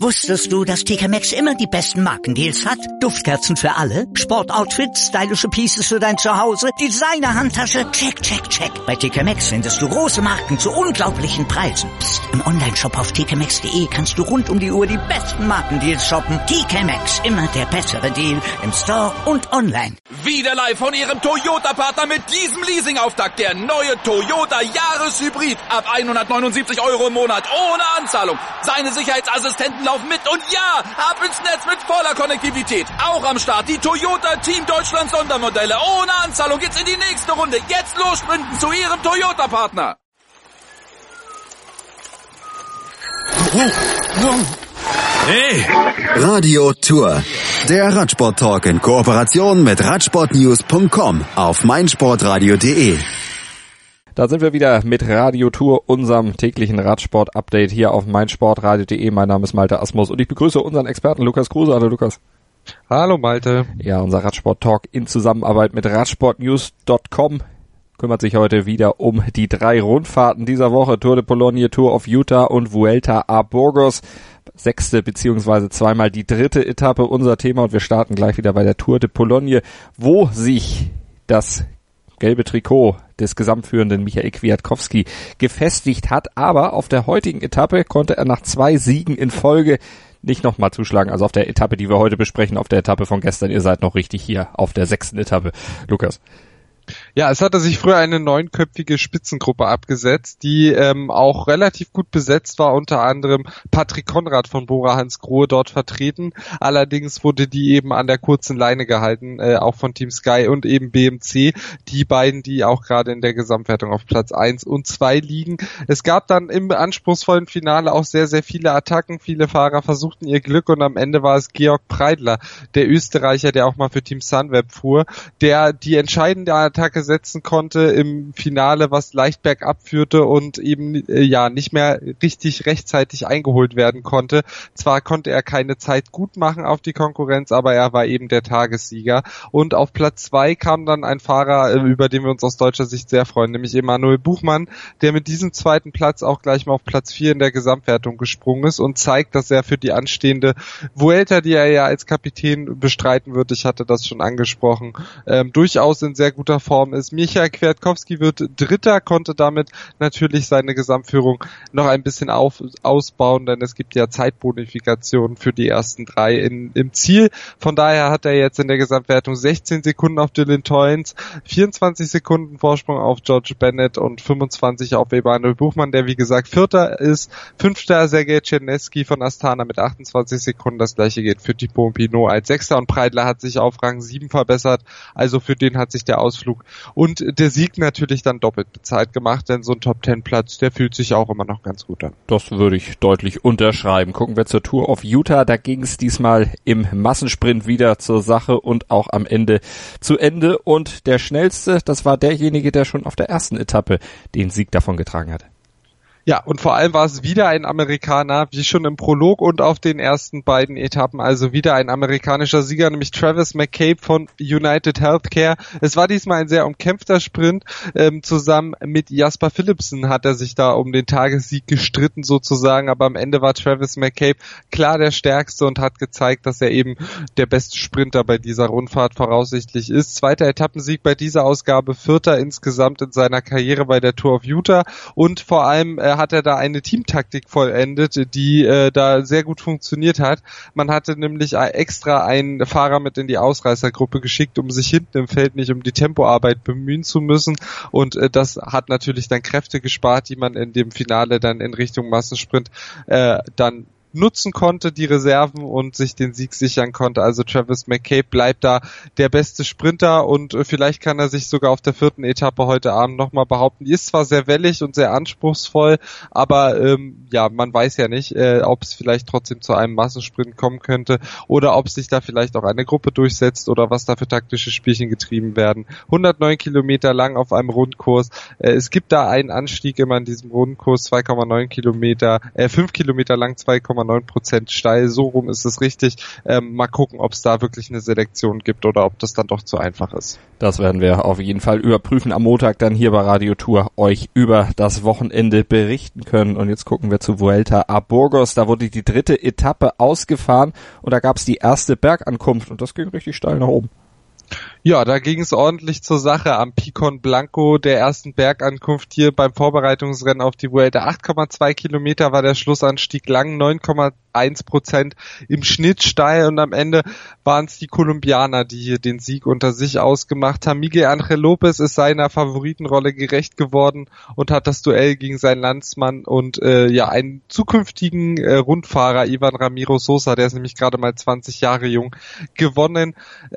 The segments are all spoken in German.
Wusstest du, dass TK Maxx immer die besten Markendeals hat? Duftkerzen für alle, Sportoutfits, stylische Pieces für dein Zuhause, Designer-Handtasche, check, check, check. Bei TK Maxx findest du große Marken zu unglaublichen Preisen. Psst. Im Onlineshop auf tkmaxx.de kannst du rund um die Uhr die besten Markendeals shoppen. TK Maxx, immer der bessere Deal im Store und online. Wieder live von Ihrem Toyota-Partner mit diesem Leasing-Auftakt. Der neue Toyota Jahreshybrid. Ab 179 € im Monat. Ohne Anzahlung. Seine Sicherheitsassistenten laufen mit. Und ja, ab ins Netz mit voller Konnektivität. Auch am Start die Toyota Team Deutschland Sondermodelle. Ohne Anzahlung geht's in die nächste Runde. Jetzt los sprinten zu Ihrem Toyota-Partner. Hey! Radio Tour. Der Radsport-Talk in Kooperation mit Radsportnews.com auf meinsportradio.de. Da sind wir wieder mit Radio Tour, unserem täglichen Radsport-Update hier auf meinsportradio.de. Mein Name ist Malte Asmus und ich begrüße unseren Experten Lukas Kruse. Hallo Lukas. Hallo Malte. Ja, unser Radsport-Talk in Zusammenarbeit mit Radsportnews.com kümmert sich heute wieder um die 3 Rundfahrten dieser Woche. Tour de Pologne, Tour of Utah und Vuelta a Burgos. 6. beziehungsweise zweimal die 3. Etappe unser Thema und wir starten gleich wieder bei der Tour de Pologne, wo sich das gelbe Trikot des gesamtführenden Michael Kwiatkowski gefestigt hat, aber auf der heutigen Etappe konnte er nach 2 Siegen in Folge nicht nochmal zuschlagen, also auf der Etappe, die wir heute besprechen, auf der Etappe von gestern. Ihr seid noch richtig hier auf der 6. Etappe. Lukas. Ja, es hatte sich früher eine 9-köpfige Spitzengruppe abgesetzt, die auch relativ gut besetzt war, unter anderem Patrick Konrad von Bora Hansgrohe dort vertreten. Allerdings wurde die eben an der kurzen Leine gehalten, auch von Team Sky und eben BMC, die beiden, die auch gerade in der Gesamtwertung auf Platz 1 und 2 liegen. Es gab dann im anspruchsvollen Finale auch sehr, sehr viele Attacken, viele Fahrer versuchten ihr Glück und am Ende war es Georg Preidler, der Österreicher, der auch mal für Team Sunweb fuhr, der die entscheidende Attacke setzen konnte im Finale, was leicht bergab führte und eben nicht mehr richtig rechtzeitig eingeholt werden konnte. Zwar konnte er keine Zeit gut machen auf die Konkurrenz, aber er war eben der Tagessieger. Und auf Platz 2 kam dann ein Fahrer, über den wir uns aus deutscher Sicht sehr freuen, nämlich Emanuel Buchmann, der mit diesem 2. Platz auch gleich mal auf Platz 4 in der Gesamtwertung gesprungen ist und zeigt, dass er für die anstehende Vuelta, die er ja als Kapitän bestreiten wird, ich hatte das schon angesprochen, durchaus in sehr guter Form ist. Michael Kwiatkowski wird Dritter, konnte damit natürlich seine Gesamtführung noch ein bisschen ausbauen, denn es gibt ja Zeitbonifikationen für die ersten 3 im Ziel. Von daher hat er jetzt in der Gesamtwertung 16 Sekunden auf Dylan Teuns, 24 Sekunden Vorsprung auf George Bennett und 25 auf Emanuel Buchmann, der wie gesagt Vierter ist. 5. Sergej Czerneski von Astana mit 28 Sekunden. Das gleiche geht für Thibaut Pinot als 6. und Preidler hat sich auf Rang 7 verbessert. Also für den hat sich der Ausflug und der Sieg natürlich dann doppelt bezahlt gemacht, denn so ein Top-10-Platz, der fühlt sich auch immer noch ganz gut an. Das würde ich deutlich unterschreiben. Gucken wir zur Tour of Utah. Da ging es diesmal im Massensprint wieder zur Sache und auch am Ende zu Ende. Und der Schnellste, das war derjenige, der schon auf der ersten Etappe den Sieg davon getragen hatte. Ja, und vor allem war es wieder ein Amerikaner, wie schon im Prolog und auf den ersten beiden Etappen, also wieder ein amerikanischer Sieger, nämlich Travis McCabe von United Healthcare. Es war diesmal ein sehr umkämpfter Sprint. Zusammen mit Jasper Philipsen hat er sich da um den Tagessieg gestritten sozusagen, aber am Ende war Travis McCabe klar der Stärkste und hat gezeigt, dass er eben der beste Sprinter bei dieser Rundfahrt voraussichtlich ist. 2. Etappensieg bei dieser Ausgabe, 4. insgesamt in seiner Karriere bei der Tour of Utah und vor allem hat er da eine Teamtaktik vollendet, die da sehr gut funktioniert hat. Man hatte nämlich extra einen Fahrer mit in die Ausreißergruppe geschickt, um sich hinten im Feld nicht um die Tempoarbeit bemühen zu müssen und das hat natürlich dann Kräfte gespart, die man in dem Finale dann in Richtung Massensprint dann nutzen konnte, die Reserven und sich den Sieg sichern konnte. Also Travis McCabe bleibt da der beste Sprinter und vielleicht kann er sich sogar auf der 4. Etappe heute Abend nochmal behaupten. Die ist zwar sehr wellig und sehr anspruchsvoll, aber man weiß ja nicht, ob es vielleicht trotzdem zu einem Massensprint kommen könnte oder ob sich da vielleicht auch eine Gruppe durchsetzt oder was da für taktische Spielchen getrieben werden. 109 Kilometer lang auf einem Rundkurs. Es gibt da einen Anstieg immer in diesem Rundkurs, 2,9 Kilometer, 5 Kilometer lang, 2,9 99,9% steil, so rum ist es richtig. Mal gucken, ob es da wirklich eine Selektion gibt oder ob das dann doch zu einfach ist. Das werden wir auf jeden Fall überprüfen am Montag dann hier bei Radio Tour euch über das Wochenende berichten können. Und jetzt gucken wir zu Vuelta a Burgos. Da wurde die 3. Etappe ausgefahren und da gab es die erste Bergankunft und das ging richtig steil nach oben. Ja, da ging es ordentlich zur Sache am Picon Blanco, der ersten Bergankunft hier beim Vorbereitungsrennen auf die Vuelta. 8,2 Kilometer war der Schlussanstieg lang, 9,1% im Schnitt steil und am Ende waren es die Kolumbianer, die hier den Sieg unter sich ausgemacht haben. Miguel Ángel López ist seiner Favoritenrolle gerecht geworden und hat das Duell gegen seinen Landsmann und einen zukünftigen Rundfahrer, Ivan Ramiro Sosa, der ist nämlich gerade mal 20 Jahre jung, gewonnen.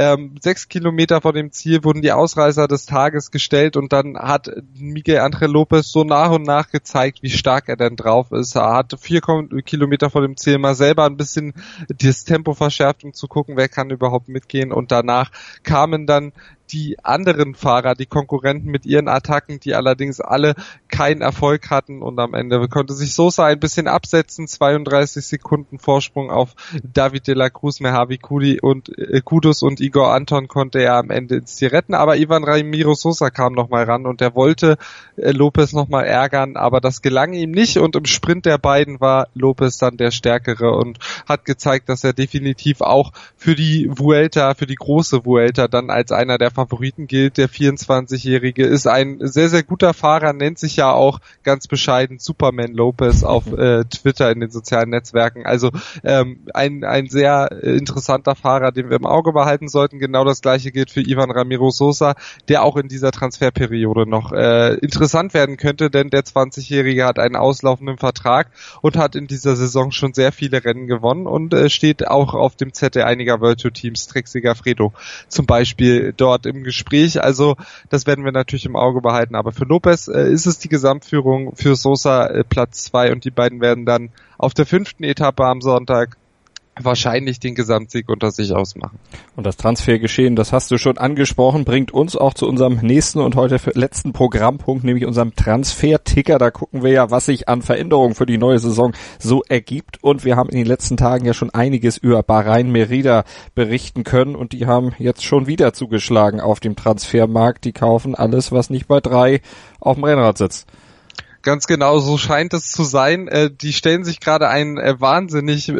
6 Kilometer vor dem Ziel wurden die Ausreißer des Tages gestellt und dann hat Miguel Ángel López so nach und nach gezeigt, wie stark er denn drauf ist. Er hat 4 Kilometer vor dem Ziel mal selber ein bisschen das Tempo verschärft, um zu gucken, wer kann überhaupt mitgehen und danach kamen dann die anderen Fahrer, die Konkurrenten mit ihren Attacken, die allerdings alle keinen Erfolg hatten und am Ende konnte sich Sosa ein bisschen absetzen, 32 Sekunden Vorsprung auf David de la Cruz, Merhavi Kudus und Igor Anton konnte er am Ende ins Ziel retten, aber Ivan Ramiro Sosa kam nochmal ran und der wollte López nochmal ärgern, aber das gelang ihm nicht und im Sprint der beiden war López dann der Stärkere und hat gezeigt, dass er definitiv auch für die Vuelta, für die große Vuelta dann als einer der Favoriten gilt. Der 24-Jährige ist ein sehr, sehr guter Fahrer, nennt sich ja auch ganz bescheiden Superman López auf Twitter in den sozialen Netzwerken. Also ein sehr interessanter Fahrer, den wir im Auge behalten sollten. Genau das gleiche gilt für Ivan Ramiro Sosa, der auch in dieser Transferperiode noch interessant werden könnte, denn der 20-Jährige hat einen auslaufenden Vertrag und hat in dieser Saison schon sehr viele Rennen gewonnen und steht auch auf dem Zettel einiger World Tour Teams, Trek Segafredo zum Beispiel dort im Gespräch, also das werden wir natürlich im Auge behalten, aber für López ist es die Gesamtführung, für Sosa Platz 2 und die beiden werden dann auf der 5. Etappe am Sonntag wahrscheinlich den Gesamtsieg unter sich ausmachen. Und das Transfergeschehen, das hast du schon angesprochen, bringt uns auch zu unserem nächsten und heute letzten Programmpunkt, nämlich unserem Transfer-Ticker. Da gucken wir ja, was sich an Veränderungen für die neue Saison so ergibt. Und wir haben in den letzten Tagen ja schon einiges über Bahrain Merida berichten können und die haben jetzt schon wieder zugeschlagen auf dem Transfermarkt. Die kaufen alles, was nicht bei 3 auf dem Rennrad sitzt. Ganz genau, so scheint es zu sein. Die stellen sich gerade ein wahnsinnig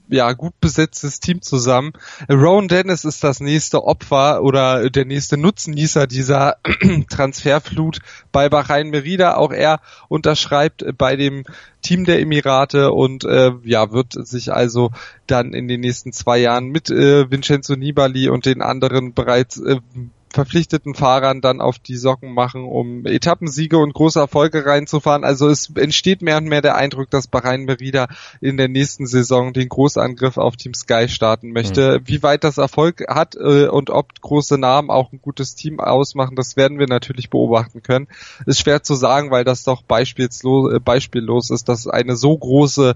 gut besetztes Team zusammen. Rowan Dennis ist das nächste Opfer oder der nächste Nutznießer dieser Transferflut bei Bahrain Merida. Auch er unterschreibt bei dem Team der Emirate und wird sich also dann in den nächsten 2 Jahren mit Vincenzo Nibali und den anderen bereits verpflichteten Fahrern dann auf die Socken machen, um Etappensiege und große Erfolge reinzufahren. Also es entsteht mehr und mehr der Eindruck, dass Bahrain Merida in der nächsten Saison den Großangriff auf Team Sky starten möchte. Wie weit das Erfolg hat und ob große Namen auch ein gutes Team ausmachen, das werden wir natürlich beobachten können. Ist schwer zu sagen, weil das doch beispiellos ist, dass eine so große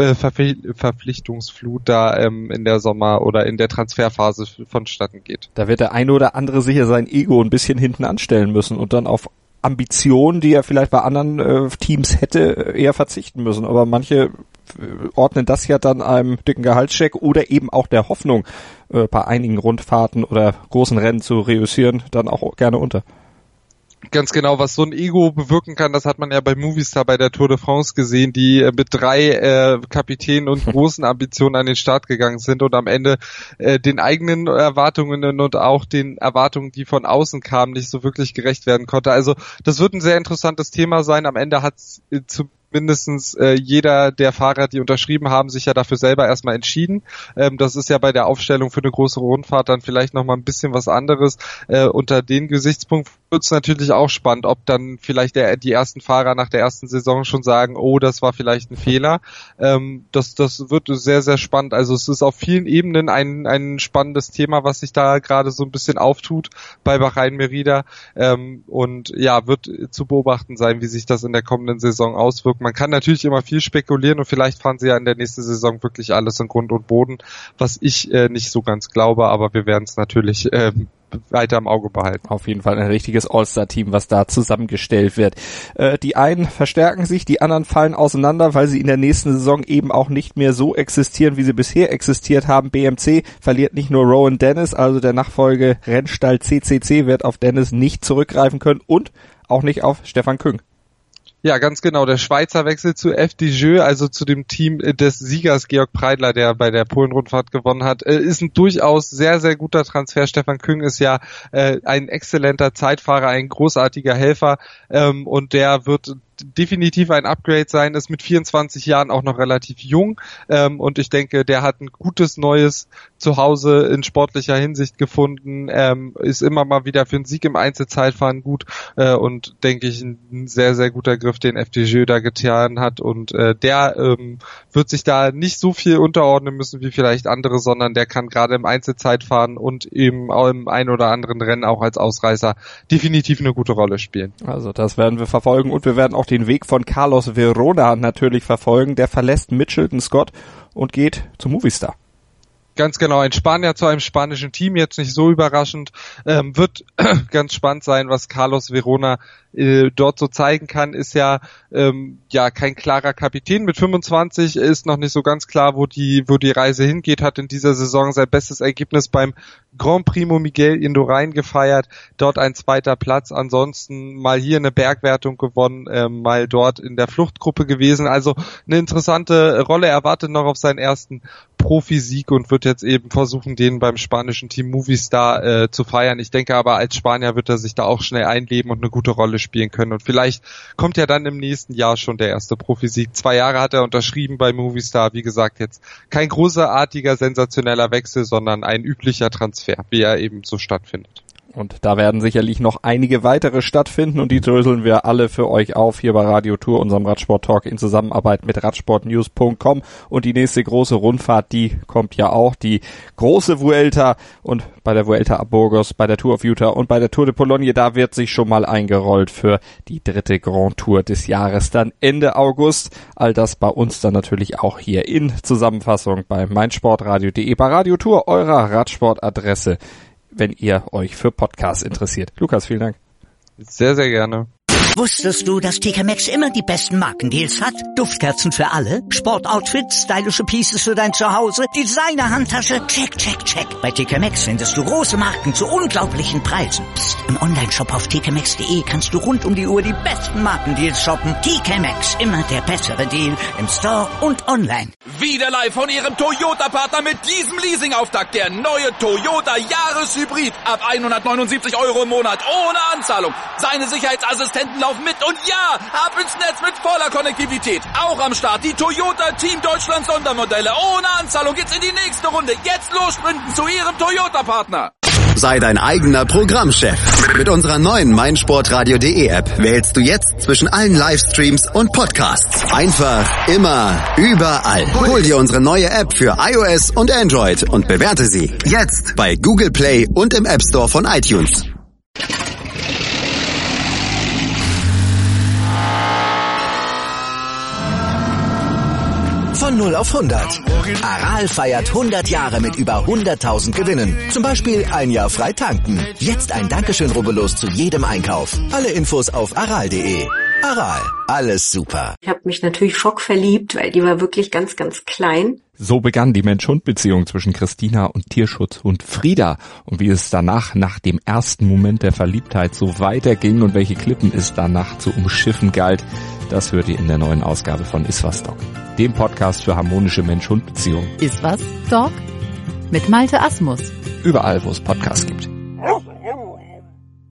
Verpflichtungsflut da in der Sommer- oder in der Transferphase vonstatten geht. Da wird der eine oder andere sicher sein Ego ein bisschen hinten anstellen müssen und dann auf Ambitionen, die er vielleicht bei anderen Teams hätte, eher verzichten müssen. Aber manche ordnen das ja dann einem dicken Gehaltscheck oder eben auch der Hoffnung, bei einigen Rundfahrten oder großen Rennen zu reüssieren, dann auch gerne unter. Ganz genau, was so ein Ego bewirken kann, das hat man ja bei Movistar bei der Tour de France gesehen, die mit 3 Kapitänen und großen Ambitionen an den Start gegangen sind und am Ende den eigenen Erwartungen und auch den Erwartungen, die von außen kamen, nicht so wirklich gerecht werden konnte. Also das wird ein sehr interessantes Thema sein. Am Ende hat mindestens jeder der Fahrer, die unterschrieben haben, sich ja dafür selber erstmal entschieden. Das ist ja bei der Aufstellung für eine große Rundfahrt dann vielleicht nochmal ein bisschen was anderes. Unter den Gesichtspunkt wird es natürlich auch spannend, ob dann vielleicht die ersten Fahrer nach der ersten Saison schon sagen, oh, das war vielleicht ein Fehler. Das wird sehr, sehr spannend. Also es ist auf vielen Ebenen ein spannendes Thema, was sich da gerade so ein bisschen auftut bei Bahrain Merida. Und ja, wird zu beobachten sein, wie sich das in der kommenden Saison auswirkt. Man kann natürlich immer viel spekulieren und vielleicht fahren sie ja in der nächsten Saison wirklich alles in Grund und Boden, was ich nicht so ganz glaube, aber wir werden es natürlich weiter im Auge behalten. Auf jeden Fall ein richtiges All-Star-Team, was da zusammengestellt wird. Die einen verstärken sich, die anderen fallen auseinander, weil sie in der nächsten Saison eben auch nicht mehr so existieren, wie sie bisher existiert haben. BMC verliert nicht nur Rowan Dennis, also der Nachfolge-Rennstall CCC wird auf Dennis nicht zurückgreifen können und auch nicht auf Stefan Küng. Ja, ganz genau. Der Schweizer wechselt zu FDJ, also zu dem Team des Siegers Georg Preidler, der bei der Polen-Rundfahrt gewonnen hat. Ist ein durchaus sehr, sehr guter Transfer. Stefan Küng ist ja ein exzellenter Zeitfahrer, ein großartiger Helfer und der wird definitiv ein Upgrade sein, ist mit 24 Jahren auch noch relativ jung und ich denke, der hat ein gutes neues Zuhause in sportlicher Hinsicht gefunden, ist immer mal wieder für einen Sieg im Einzelzeitfahren gut und denke ich ein sehr, sehr guter Griff, den FDJ da getan hat und der wird sich da nicht so viel unterordnen müssen wie vielleicht andere, sondern der kann gerade im Einzelzeitfahren und eben auch im ein oder anderen Rennen auch als Ausreißer definitiv eine gute Rolle spielen. Also das werden wir verfolgen und wir werden auch den Weg von Carlos Verona natürlich verfolgen. Der verlässt Mitchelton Scott und geht zu Movistar. Ganz genau, ein Spanier zu einem spanischen Team, jetzt nicht so überraschend. Wird ganz spannend sein, was Carlos Verona dort so zeigen kann, ist ja kein klarer Kapitän. Mit 25 ist noch nicht so ganz klar, wo die Reise hingeht, hat in dieser Saison sein bestes Ergebnis beim Grand Primo Miguel Indurain gefeiert, dort ein 2. Platz, ansonsten mal hier eine Bergwertung gewonnen, mal dort in der Fluchtgruppe gewesen, also eine interessante Rolle, erwartet noch auf seinen ersten Profisieg und wird jetzt eben versuchen, den beim spanischen Team Movistar zu feiern. Ich denke aber, als Spanier wird er sich da auch schnell einleben und eine gute Rolle spielen können und vielleicht kommt ja dann im nächsten Jahr schon der erste Profisieg. 2 Jahre hat er unterschrieben bei Movistar, wie gesagt, jetzt kein großartiger, sensationeller Wechsel, sondern ein üblicher Transfer, wie er eben so stattfindet. Und da werden sicherlich noch einige weitere stattfinden und die dröseln wir alle für euch auf hier bei Radio Tour, unserem Radsport-Talk in Zusammenarbeit mit radsportnews.com. Und die nächste große Rundfahrt, die kommt ja auch, die große Vuelta und bei der Vuelta a Burgos, bei der Tour of Utah und bei der Tour de Pologne, da wird sich schon mal eingerollt für die 3. Grand Tour des Jahres, dann Ende August. All das bei uns dann natürlich auch hier in Zusammenfassung bei meinsportradio.de, bei Radio Tour, eurer Radsportadresse, wenn ihr euch für Podcasts interessiert. Lukas, vielen Dank. Sehr, sehr gerne. Wusstest du, dass TK Maxx immer die besten Markendeals hat? Duftkerzen für alle, Sportoutfits, stylische Pieces für dein Zuhause, Designer-Handtasche, check, check, check. Bei TK Maxx findest du große Marken zu unglaublichen Preisen. Psst. Im Onlineshop auf tkmaxx.de kannst du rund um die Uhr die besten Markendeals shoppen. TK Maxx, immer der bessere Deal im Store und online. Wieder live von ihrem Toyota-Partner mit diesem Leasing-Auftakt. Der neue Toyota Jahreshybrid. Ab 179 € im Monat. Ohne Anzahlung. Seine Sicherheitsassistenten laufen mit. Und ja, ab ins Netz mit voller Konnektivität. Auch am Start die Toyota Team Deutschland Sondermodelle. Ohne Anzahlung geht's in die nächste Runde. Jetzt los sprinten zu ihrem Toyota-Partner. Sei dein eigener Programmchef. Mit unserer neuen meinsportradio.de App wählst du jetzt zwischen allen Livestreams und Podcasts. Einfach, immer, überall. Hol dir unsere neue App für iOS und Android und bewerte sie jetzt bei Google Play und im App Store von iTunes. Von 0 auf 100. Aral feiert 100 Jahre mit über 100.000 Gewinnen. Zum Beispiel ein Jahr frei tanken. Jetzt ein Dankeschön, rubbellos zu jedem Einkauf. Alle Infos auf aral.de. Aral, alles super. Ich habe mich natürlich schockverliebt, weil die war wirklich ganz, ganz klein. So begann die Mensch-Hund-Beziehung zwischen Christina und Tierschutzhund Frieda. Und wie es danach, nach dem ersten Moment der Verliebtheit, so weiterging und welche Klippen es danach zu umschiffen galt, das hört ihr in der neuen Ausgabe von Iswas Dog, dem Podcast für harmonische Mensch-Hund-Beziehungen. Iswas Dog mit Malte Asmus. Überall, wo es Podcasts gibt.